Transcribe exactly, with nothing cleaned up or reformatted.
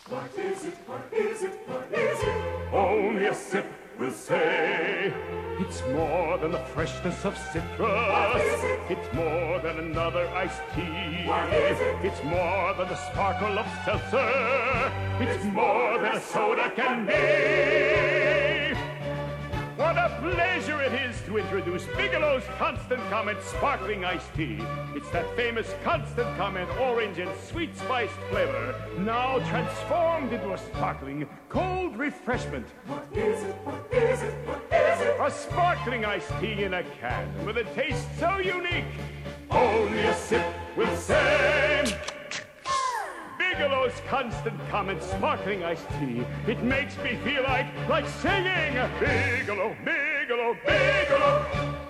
What is it? What is it? What is it? Only a sip will say. It's more than the freshness of citrus. What is it? It's more than another iced tea. What is it? It's more than the sparkle of seltzer. It's more than a soda can be. What a pleasure it is to introduce Bigelow's Constant Comment Sparkling Iced Tea. It's that famous Constant Comment orange and sweet spiced flavor, now transformed into a sparkling, cold refreshment. What is it? What is it? What is it? A sparkling iced tea in a can with a taste so unique. Only a sip will say. Bigelow's Constant Comment Sparkling Iced Tea. It makes me feel like, like singing. Bigelow, Bigelow, Bigelow.